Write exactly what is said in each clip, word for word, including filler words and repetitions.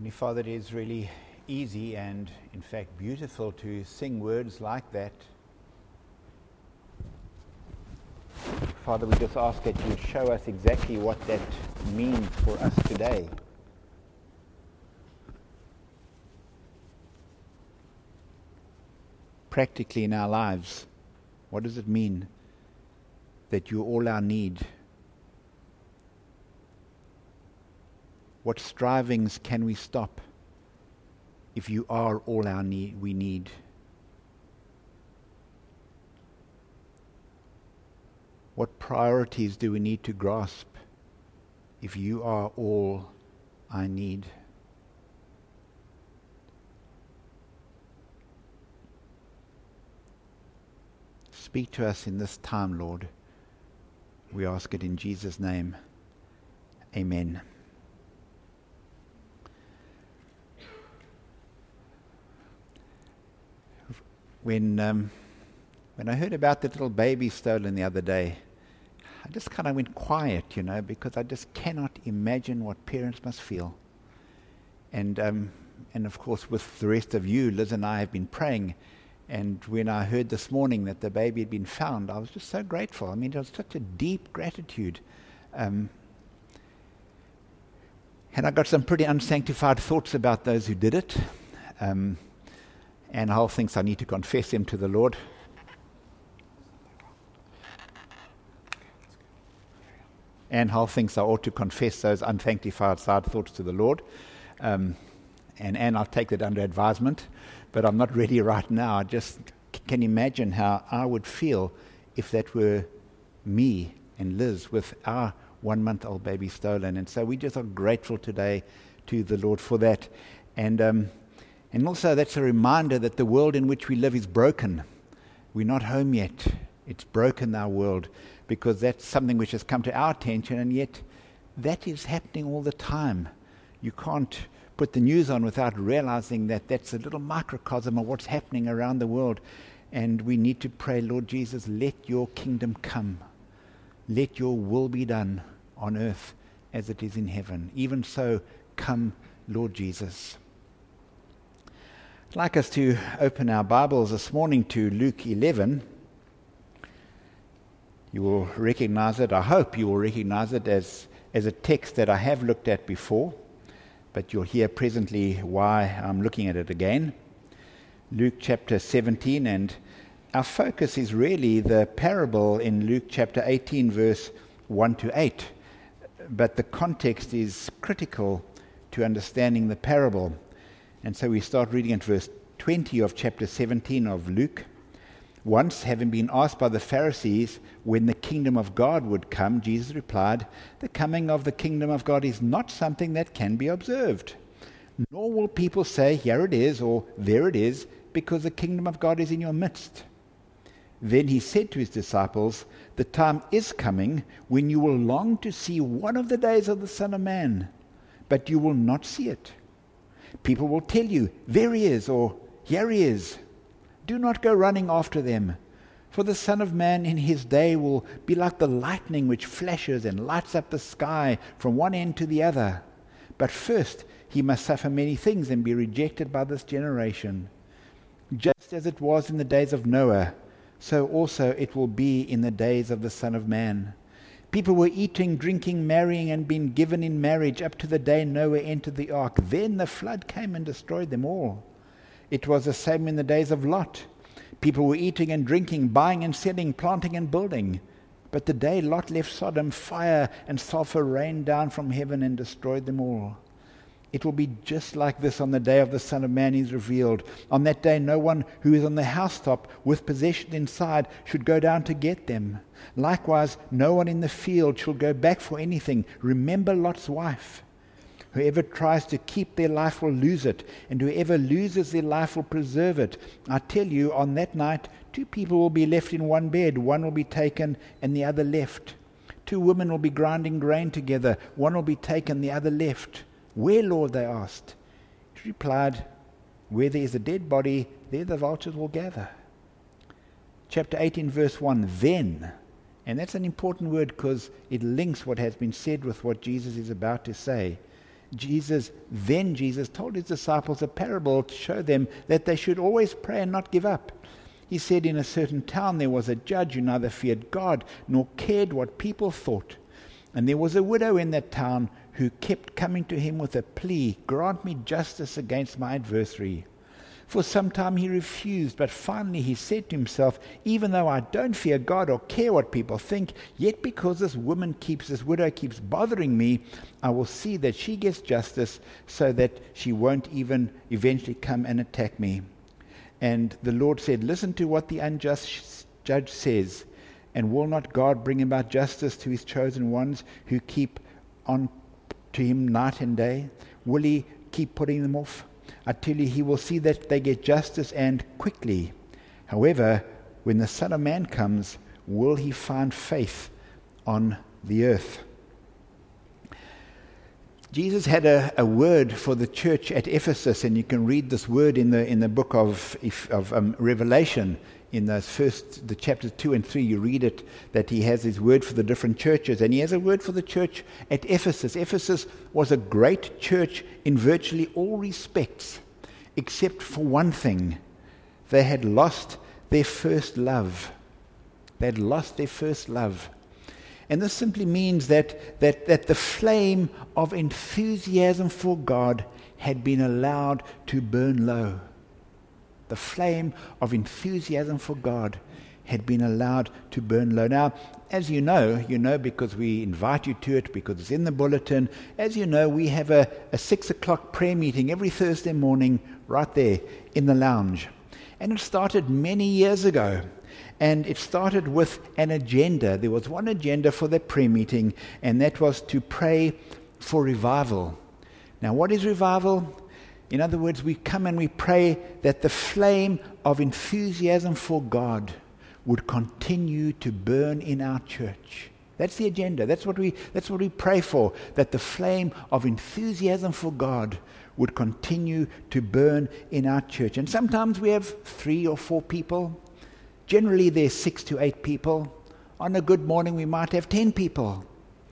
Heavenly Father, it is really easy and, in fact, beautiful to sing words like that. Father, we just ask that you show us exactly what that means for us today. Practically in our lives, what does it mean that you're all our need? What strivings can we stop if you are all our need we need? What priorities do we need to grasp if you are all I need? Speak to us in this time, Lord. We ask it in Jesus' name. Amen. When um, when I heard about the little baby stolen the other day, I just kind of went quiet, you know, because I just cannot imagine what parents must feel. And um, and of course, with the rest of you, Liz and I have been praying. And when I heard this morning that the baby had been found, I was just so grateful. I mean, it was such a deep gratitude. Um, and I got some pretty unsanctified thoughts about those who did it. Um, and Hal thinks I need to confess them to the Lord. And Hal thinks I ought to confess those unsanctified side thoughts to the Lord. Um, and, and I'll take that under advisement. But I'm not ready right now. I just c- can imagine how I would feel if that were me and Liz with our one-month-old baby stolen. And so we just are grateful today to the Lord for that. And um, and also that's a reminder that the world in which we live is broken. We're not home yet. It's broken, our world, because that's something which has come to our attention, and yet that is happening all the time. You can't put the news on without realizing that that's a little microcosm of what's happening around the world. And we need to pray, Lord Jesus, let your kingdom come. Let your will be done on earth as it is in heaven. Even so, come, Lord Jesus. I'd like us to open our Bibles this morning to Luke eleven. You will recognize it, I hope you will recognize it as, as a text that I have looked at before. But you'll hear presently why I'm looking at it again. Luke chapter seventeen, and our focus is really the parable in Luke chapter eighteen, verse one to eight. But the context is critical to understanding the parable. And so we start reading at verse twenty of chapter seventeen of Luke. Once, having been asked by the Pharisees when the kingdom of God would come, Jesus replied, "The coming of the kingdom of God is not something that can be observed. Nor will people say, 'Here it is,' or 'There it is,' because the kingdom of God is in your midst." Then he said to his disciples, "The time is coming when you will long to see one of the days of the Son of Man, but you will not see it. People will tell you, 'There he is,' or 'Here he is.' Do not go running after them, for the Son of Man in his day will be like the lightning which flashes and lights up the sky from one end to the other. But first he must suffer many things and be rejected by this generation. Just as it was in the days of Noah, so also it will be in the days of the Son of Man. People were eating, drinking, marrying, and being given in marriage up to the day Noah entered the ark. Then the flood came and destroyed them all. It was the same in the days of Lot. People were eating and drinking, buying and selling, planting and building. But the day Lot left Sodom, fire and sulfur rained down from heaven and destroyed them all. It will be just like this on the day of the Son of Man is revealed. On that day, no one who is on the housetop with possessions inside should go down to get them. Likewise, no one in the field shall go back for anything. Remember Lot's wife. Whoever tries to keep their life will lose it, and whoever loses their life will preserve it. I tell you, on that night, two people will be left in one bed. One will be taken and the other left. Two women will be grinding grain together. One will be taken, the other left. Where, Lord? They asked. He replied, where there is a dead body, there the vultures will gather. Chapter eighteen, verse one, then. And that's an important word because it links what has been said with what Jesus is about to say. Jesus, then Jesus told his disciples a parable to show them that they should always pray and not give up. He said, in a certain town there was a judge who neither feared God nor cared what people thought. And there was a widow in that town who kept coming to him with a plea, grant me justice against my adversary. For some time he refused, but finally he said to himself, even though I don't fear God or care what people think, yet because this woman keeps, this widow keeps bothering me, I will see that she gets justice so that she won't even eventually come and attack me. And the Lord said, listen to what the unjust judge says, and will not God bring about justice to his chosen ones who keep on to him night and day? Will he keep putting them off? I tell you, he will see that they get justice, and quickly. However, when the Son of Man comes, will he find faith on the earth? Jesus had a, a word for the church at Ephesus, and you can read this word in the in the book of of um, Revelation. In those first, the chapters two and three, you read it, that he has his word for the different churches. And he has a word for the church at Ephesus. Ephesus was a great church in virtually all respects, except for one thing. They had lost their first love. They had lost their first love. And this simply means that, that, that the flame of enthusiasm for God had been allowed to burn low. The flame of enthusiasm for God had been allowed to burn low. Now, as you know, you know because we invite you to it, because it's in the bulletin, as you know, we have a, a six o'clock prayer meeting every Thursday morning right there in the lounge. And it started many years ago. And it started with an agenda. There was one agenda for the prayer meeting, and that was to pray for revival. Now, what is revival? In other words, we come and we pray that the flame of enthusiasm for God would continue to burn in our church. That's the agenda. That's what we that's what we pray for, that the flame of enthusiasm for God would continue to burn in our church. And sometimes we have three or four people. Generally, there's six to eight people. On a good morning, we might have ten people.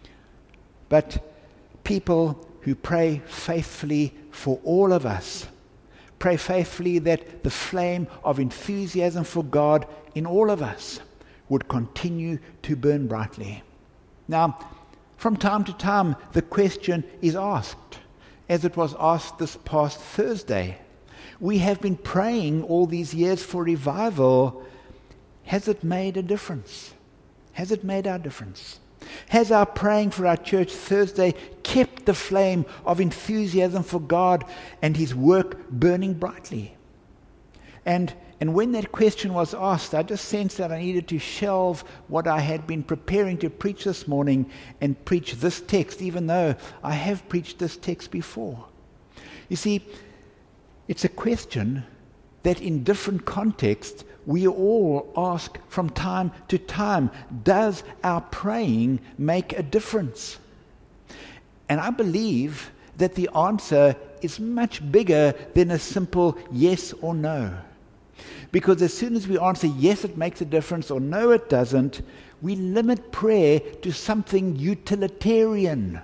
But people who pray faithfully for all of us, pray faithfully that the flame of enthusiasm for God in all of us would continue to burn brightly. Now, from time to time, the question is asked, as it was asked this past Thursday. We have been praying all these years for revival. Has it made a difference? Has it made our difference? Has our praying for our church Thursday kept the flame of enthusiasm for God and his work burning brightly? And and when that question was asked, I just sensed that I needed to shelve what I had been preparing to preach this morning and preach this text, even though I have preached this text before. You see, it's a question that in different contexts we all ask from time to time, does our praying make a difference? And I believe that the answer is much bigger than a simple yes or no. Because as soon as we answer yes, it makes a difference, or no, it doesn't, we limit prayer to something utilitarian.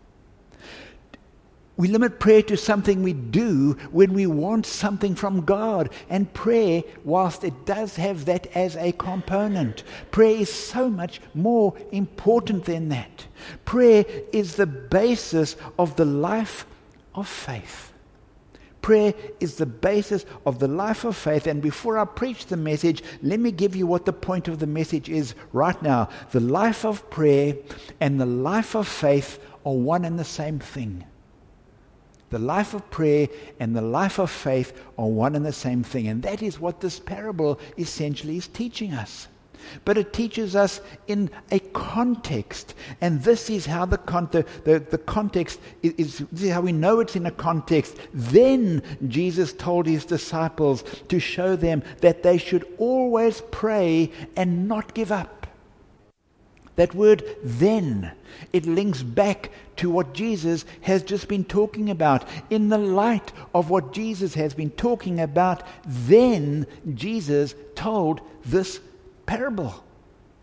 We limit prayer to something we do when we want something from God. And prayer, whilst it does have that as a component, prayer is so much more important than that. Prayer is the basis of the life of faith. Prayer is the basis of the life of faith. And before I preach the message, let me give you what the point of the message is right now. The life of prayer and the life of faith are one and the same thing. The life of prayer and the life of faith are one and the same thing. And that is what this parable essentially is teaching us. But it teaches us in a context. And this is how the, con- the, the, the context is, is, this is how we know it's in a context. Then Jesus told his disciples to show them that they should always pray and not give up. That word then, it links back to what Jesus has just been talking about. In the light of what Jesus has been talking about, then Jesus told this parable.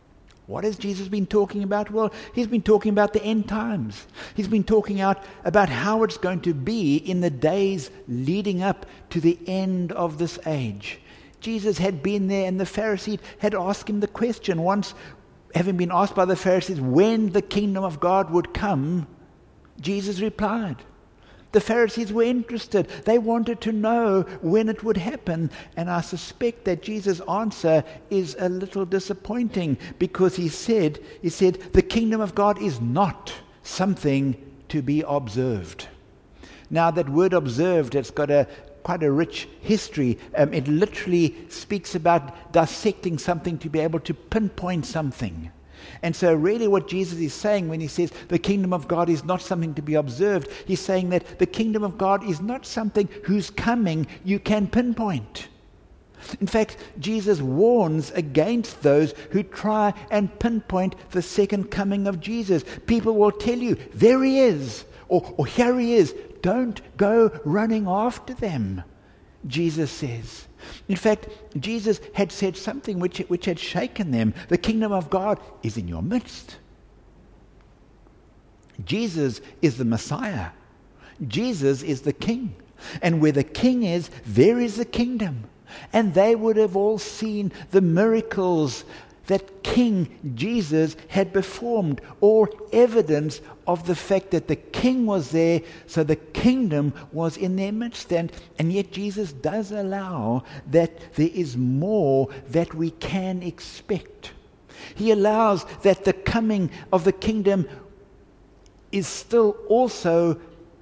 What has Jesus been talking about? Well, he's been talking about the end times. He's been talking out about how it's going to be in the days leading up to the end of this age. Jesus had been there, and the Pharisees had asked him the question once, having been asked by the Pharisees when the kingdom of God would come. Jesus replied. The Pharisees were interested. They wanted to know when it would happen. And I suspect that Jesus' answer is a little disappointing, because he said, he said, the kingdom of God is not something to be observed. Now, that word observed, it's got a quite a rich history. Um, it literally speaks about dissecting something to be able to pinpoint something. And so really what Jesus is saying when he says the kingdom of God is not something to be observed, he's saying that the kingdom of God is not something whose coming you can pinpoint. In fact, Jesus warns against those who try and pinpoint the second coming of Jesus. People will tell you, there he is, or, or here he is. Don't go running after them, Jesus says. In fact, Jesus had said something which, which had shaken them. The kingdom of God is in your midst. Jesus is the Messiah. Jesus is the King. And where the King is, there is the kingdom. And they would have all seen the miracles that King Jesus had performed, all evidence of the fact that the King was there, so the kingdom was in their midst. And, and yet Jesus does allow that there is more that we can expect. He allows that the coming of the kingdom is still also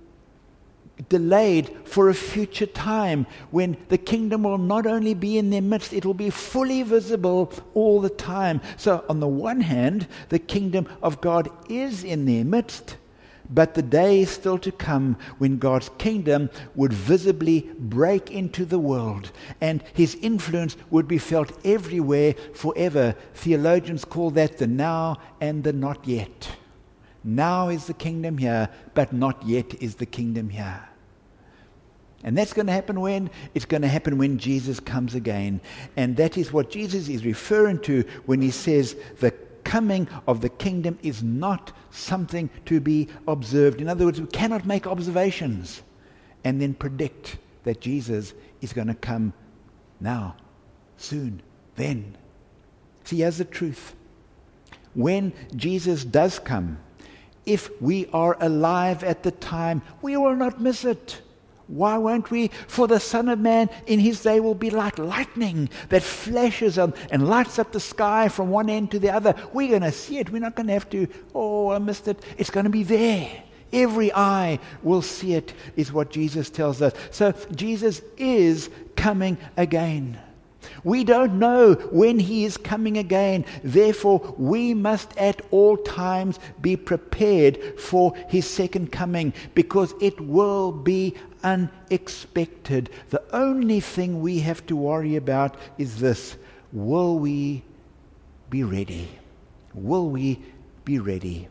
delayed for a future time when the kingdom will not only be in their midst, it will be fully visible all the time. So on the one hand, the kingdom of God is in their midst, but the day is still to come when God's kingdom would visibly break into the world and his influence would be felt everywhere forever. Theologians call that the now and the not yet. Now is the kingdom here, but not yet is the kingdom here. And that's going to happen when? It's going to happen when Jesus comes again. And that is what Jesus is referring to when he says the coming of the kingdom is not something to be observed. In other words, we cannot make observations and then predict that Jesus is going to come now, soon, then. See, here's the truth. When Jesus does come, if we are alive at the time, we will not miss it. Why won't we? For the Son of Man in his day will be like lightning that flashes on and lights up the sky from one end to the other. We're going to see it. We're not going to have to, oh, I missed it. It's going to be there. Every eye will see it, is what Jesus tells us. So Jesus is coming again. We don't know when he is coming again. Therefore, we must at all times be prepared for his second coming, because it will be unexpected. The only thing we have to worry about is this: will we be ready? Will we be ready?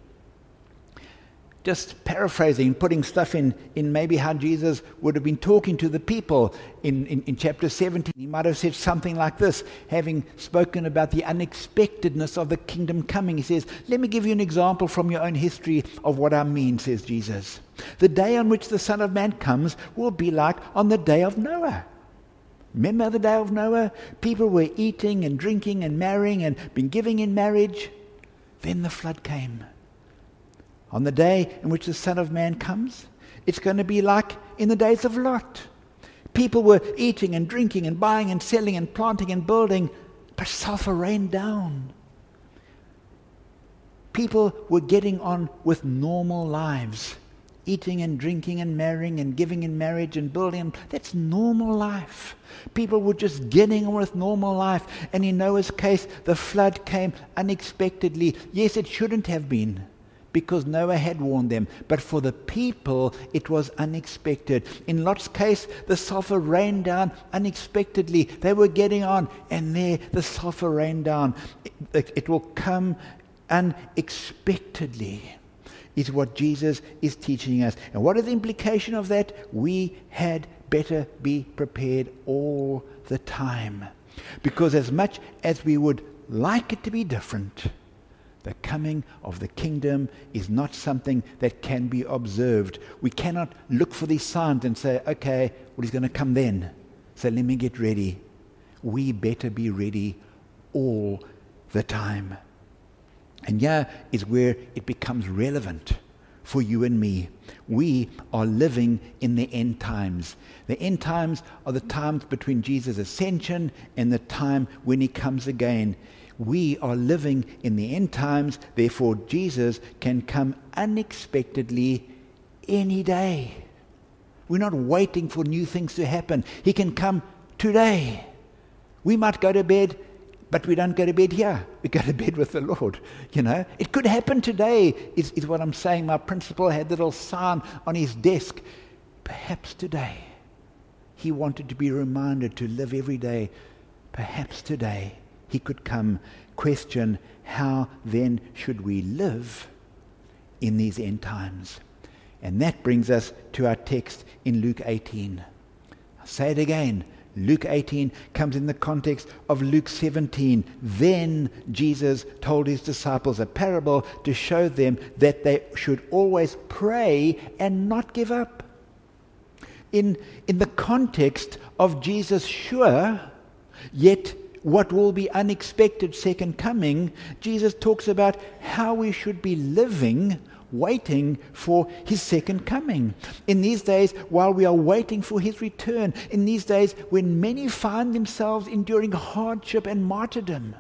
Just paraphrasing, putting stuff in, in maybe how Jesus would have been talking to the people in, in, in chapter seventeen. He might have said something like this, having spoken about the unexpectedness of the kingdom coming. He says, let me give you an example from your own history of what I mean, says Jesus. The day on which the Son of Man comes will be like on the day of Noah. Remember the day of Noah? People were eating and drinking and marrying and been giving in marriage. Then the flood came. On the day in which the Son of Man comes, it's going to be like in the days of Lot. People were eating and drinking and buying and selling and planting and building, but sulfur rained down. People were getting on with normal lives, eating and drinking and marrying and giving in marriage and building. That's normal life. People were just getting on with normal life. And in Noah's case, the flood came unexpectedly. Yes, it shouldn't have been, because Noah had warned them. But for the people, it was unexpected. In Lot's case, the sulfur rained down unexpectedly. They were getting on, and there the sulfur rained down. It, it will come unexpectedly, is what Jesus is teaching us. And what is the implication of that? We had better be prepared all the time. Because as much as we would like it to be different, The coming of the kingdom is not something that can be observed. We cannot look for these signs and say, okay, well, he's going to come then, so let me get ready. We better be ready all the time. And here is where it becomes relevant for you and me. We are living in the end times. The end times are the times between Jesus' ascension and the time when he comes again. We are living in the end times, therefore Jesus can come unexpectedly any day. We're not waiting for new things to happen. He can come today. We might go to bed, but we don't go to bed here. We go to bed with the Lord. You know, it could happen today, is, is what I'm saying. My principal had a little sign on his desk. Perhaps today. He wanted to be reminded to live every day. Perhaps today he could come. Question, how then should we live in these end times? And that brings us to our text in Luke eighteen. I'll say it again. Luke eighteen comes in the context of Luke seventeen. Then Jesus told his disciples a parable to show them that they should always pray and not give up. In, in the context of Jesus' sure, yet what will be unexpected second coming, Jesus talks about how we should be living, waiting for his second coming. In these days, while we are waiting for his return, in these days when many find themselves enduring hardship and martyrdom,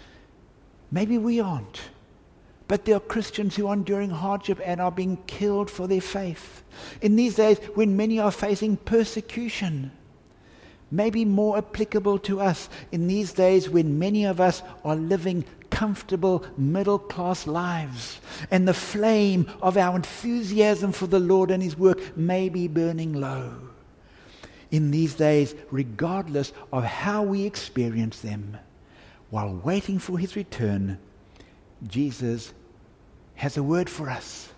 maybe we aren't, but there are Christians who are enduring hardship and are being killed for their faith. In these days when many are facing persecution, maybe more applicable to us in these days when many of us are living comfortable middle-class lives, and the flame of our enthusiasm for the Lord and his work may be burning low. In these days, regardless of how we experience them, while waiting for his return, Jesus has a word for us.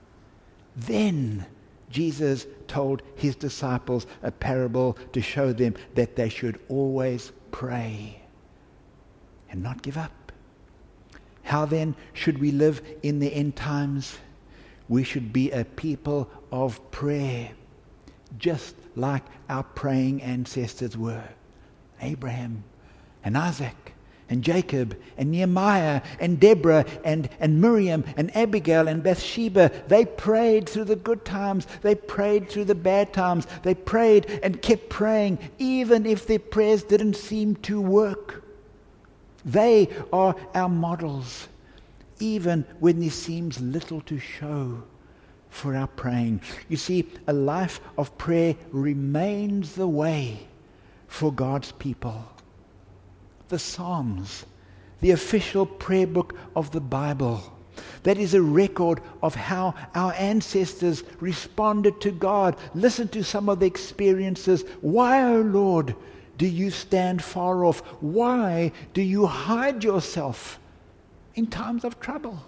Then Jesus told his disciples a parable to show them that they should always pray and not give up. How then should we live in the end times? We should be a people of prayer, just like our praying ancestors were. Abraham and Isaac and Jacob and Nehemiah and Deborah and, and Miriam and Abigail and Bathsheba. They prayed through the good times. They prayed through the bad times. They prayed and kept praying even if their prayers didn't seem to work. They are our models, even when there seems little to show for our praying. You see, a life of prayer remains the way for God's people. The Psalms, the official prayer book of the Bible, that is a record of how our ancestors responded to God. Listen to some of the experiences. Why, O Lord, do you stand far off? Why do you hide yourself in times of trouble?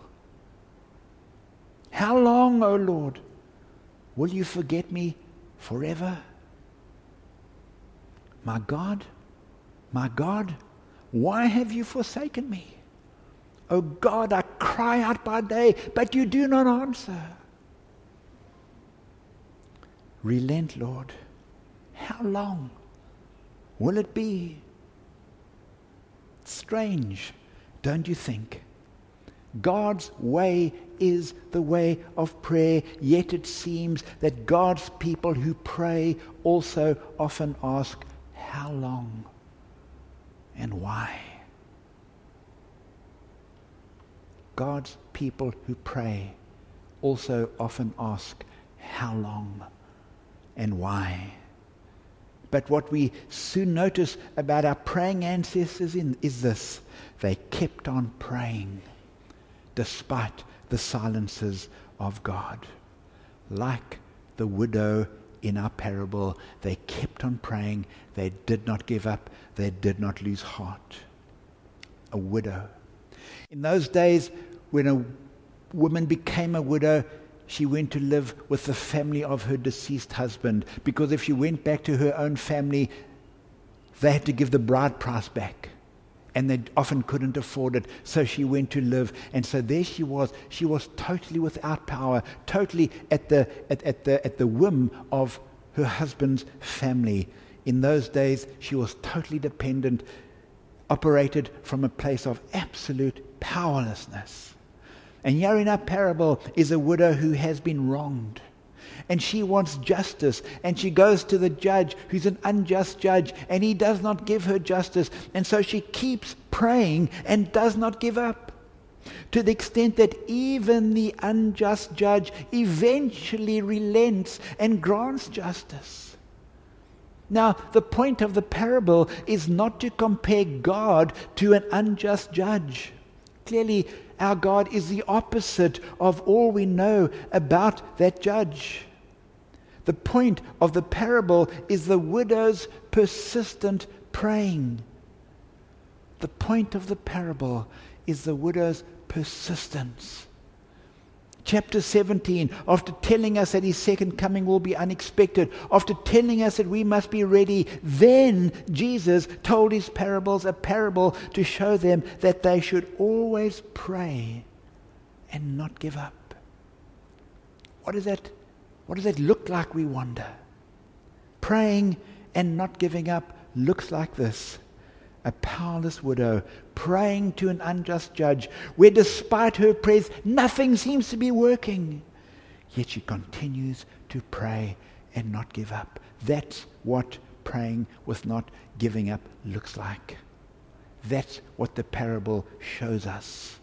How long, O Lord, will you forget me forever? My God, my God, why have you forsaken me? O God, I cry out by day, but you do not answer. Relent, Lord. How long will it be? Strange, don't you think? God's way is the way of prayer, yet it seems that God's people who pray also often ask, how long and why? God's people who pray also often ask, how long and why? But what we soon notice about our praying ancestors in, is this: they kept on praying despite the silences of God. Like the widow in our parable, they kept on praying. They did not give up. They did not lose heart. A widow. In those days, when a woman became a widow, she went to live with the family of her deceased husband, because if she went back to her own family, they had to give the bride price back. And they often couldn't afford it, so she went to live. And so there she was. She was totally without power, totally at the at, at the at the whim of her husband's family. In those days, she was totally dependent, operated from a place of absolute powerlessness. And here in our parable is a widow who has been wronged. And she wants justice, and she goes to the judge, who's an unjust judge, and he does not give her justice. And so she keeps praying and does not give up, to the extent that even the unjust judge eventually relents and grants justice. Now, the point of the parable is not to compare God to an unjust judge. Clearly, our God is the opposite of all we know about that judge. The point of the parable is the widow's persistent praying. The point of the parable is the widow's persistence. Chapter seventeen, after telling us that his second coming will be unexpected, after telling us that we must be ready, then Jesus told his parables a parable to show them that they should always pray and not give up. What does that, what does that look like, we wonder? Praying and not giving up looks like this. A powerless widow praying to an unjust judge, where despite her prayers, nothing seems to be working. Yet she continues to pray and not give up. That's what praying with not giving up looks like. That's what the parable shows us.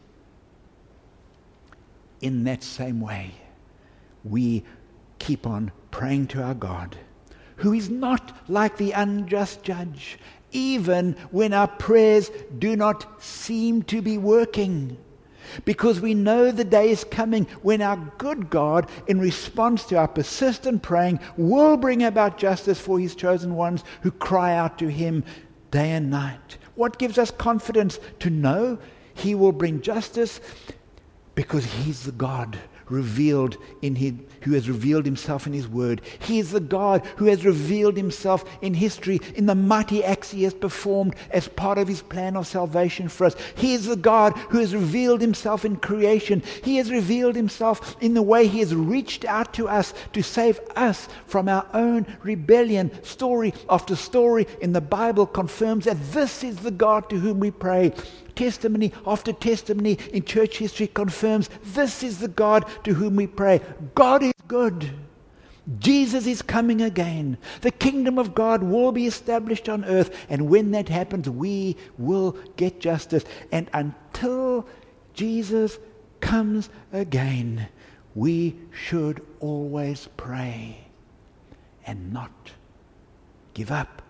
In that same way, we keep on praying to our God, who is not like the unjust judge, even when our prayers do not seem to be working. Because we know the day is coming when our good God, in response to our persistent praying, will bring about justice for his chosen ones who cry out to him day and night. What gives us confidence to know he will bring justice? Because he's the God revealed in his, who has revealed himself in his word. He is the God who has revealed himself in history in the mighty acts he has performed as part of his plan of salvation for us. He is the God who has revealed himself in creation. He has revealed himself in the way he has reached out to us to save us from our own rebellion. Story after story in the Bible confirms that this is the God to whom we pray. Testimony after testimony in church history confirms this is the God to whom we pray. God is good. Jesus is coming again. The kingdom of God will be established on earth, and when that happens, we will get justice. And until Jesus comes again, we should always pray and not give up.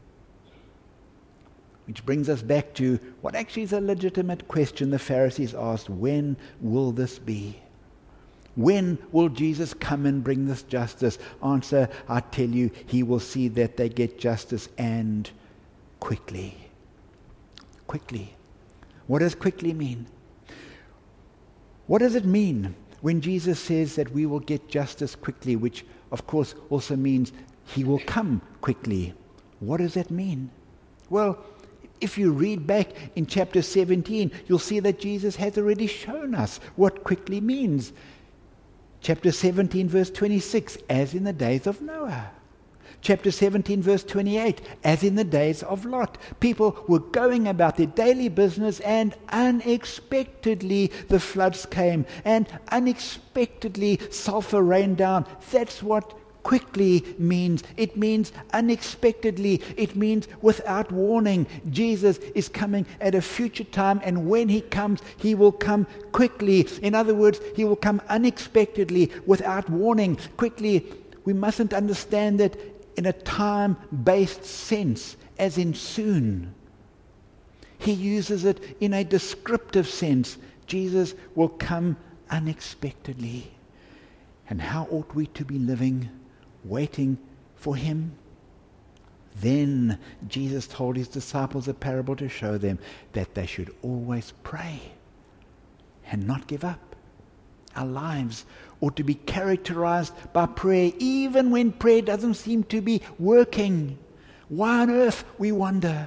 Which brings us back to what actually is a legitimate question the Pharisees asked. When will this be? When will Jesus come and bring this justice? Answer, I tell you, he will see that they get justice, and quickly. Quickly. What does quickly mean? What does it mean when Jesus says that we will get justice quickly, which of course also means he will come quickly? What does that mean? Well, if you read back in chapter seventeen, you'll see that Jesus has already shown us what quickly means. Chapter seventeen, verse twenty-six, as in the days of Noah. Chapter seventeen, verse twenty-eight, as in the days of Lot. People were going about their daily business, and unexpectedly the floods came, and unexpectedly sulfur rained down. That's what quickly means. It means unexpectedly. It means without warning. Jesus is coming at a future time, and when he comes, he will come quickly. In other words, he will come unexpectedly, without warning, quickly. We mustn't understand that in a time-based sense, as in soon. He uses it in a descriptive sense. Jesus will come unexpectedly. And how ought we to be living, waiting for him? Then Jesus told his disciples a parable to show them that they should always pray and not give up. Our lives ought to be characterized by prayer, even when prayer doesn't seem to be working. Why on earth, we wonder?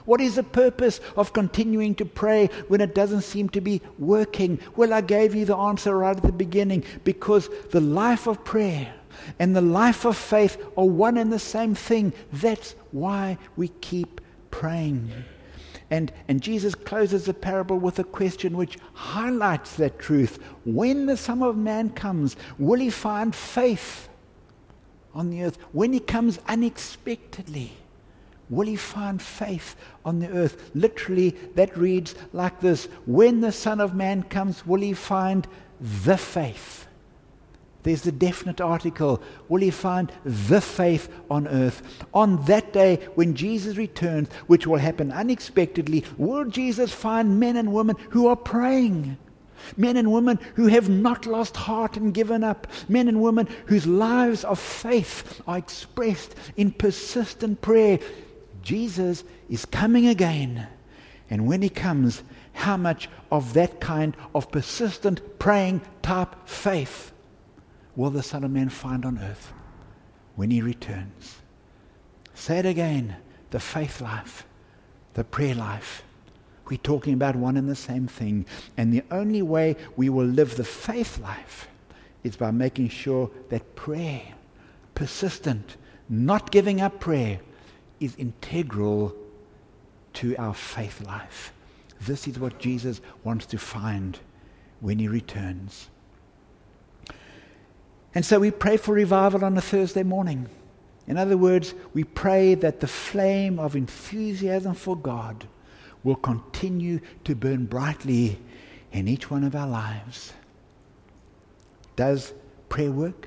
What is the purpose of continuing to pray when it doesn't seem to be working? Well, I gave you the answer right at the beginning. Because the life of prayer and the life of faith are one and the same thing. That's why we keep praying. And, and Jesus closes the parable with a question which highlights that truth. When the Son of Man comes, will he find faith on the earth? When he comes unexpectedly, will he find faith on the earth? Literally, that reads like this: when the Son of Man comes, will he find the faith? There's the definite article. Will he find the faith on earth? On that day when Jesus returns, which will happen unexpectedly, will Jesus find men and women who are praying? Men and women who have not lost heart and given up. Men and women whose lives of faith are expressed in persistent prayer. Jesus is coming again. And when he comes, how much of that kind of persistent praying type faith will the Son of Man find on earth when he returns? Say it again. The faith life, the prayer life. We're talking about one and the same thing. And the only way we will live the faith life is by making sure that prayer, persistent, not giving up prayer, is integral to our faith life. This is what Jesus wants to find when he returns. And so we pray for revival on a Thursday morning. In other words, we pray that the flame of enthusiasm for God will continue to burn brightly in each one of our lives. Does prayer work?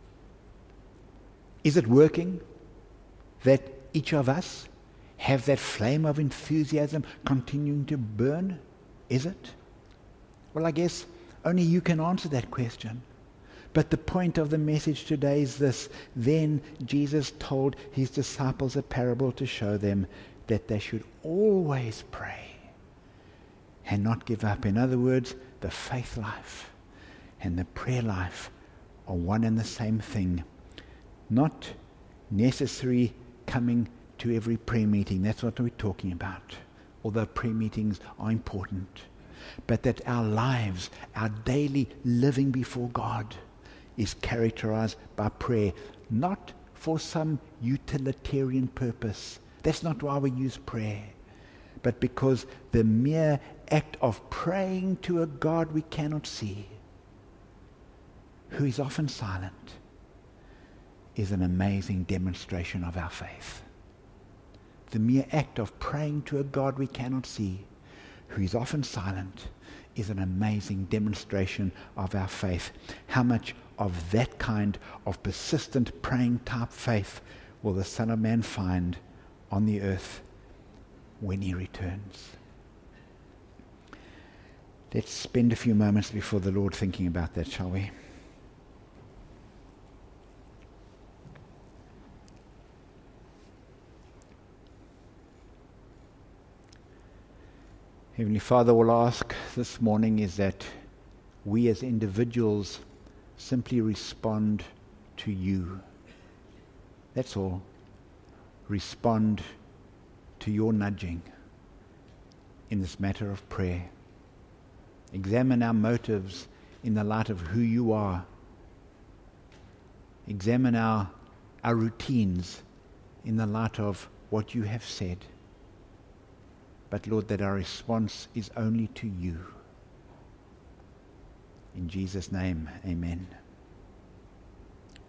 Is it working that each of us have that flame of enthusiasm continuing to burn? Is it? Well, I guess only you can answer that question. But the point of the message today is this: then Jesus told his disciples a parable to show them that they should always pray and not give up. In other words, the faith life and the prayer life are one and the same thing. Not necessary coming to every prayer meeting. That's what we're talking about. Although prayer meetings are important. But that our lives, our daily living before God, is characterized by prayer. Not for some utilitarian purpose. That's not why we use prayer. But because the mere act of praying to a God we cannot see, who is often silent, is an amazing demonstration of our faith. The mere act of praying to a God we cannot see, who is often silent, is an amazing demonstration of our faith. How much of that kind of persistent praying type faith will the Son of Man find on the earth when he returns? Let's spend a few moments before the Lord thinking about that, shall we? Heavenly Father, all I ask this morning is that we as individuals simply respond to you. That's all. Respond to your nudging in this matter of prayer. Examine our motives in the light of who you are. Examine our, our routines in the light of what you have said. But Lord, that our response is only to you. In Jesus' name, amen.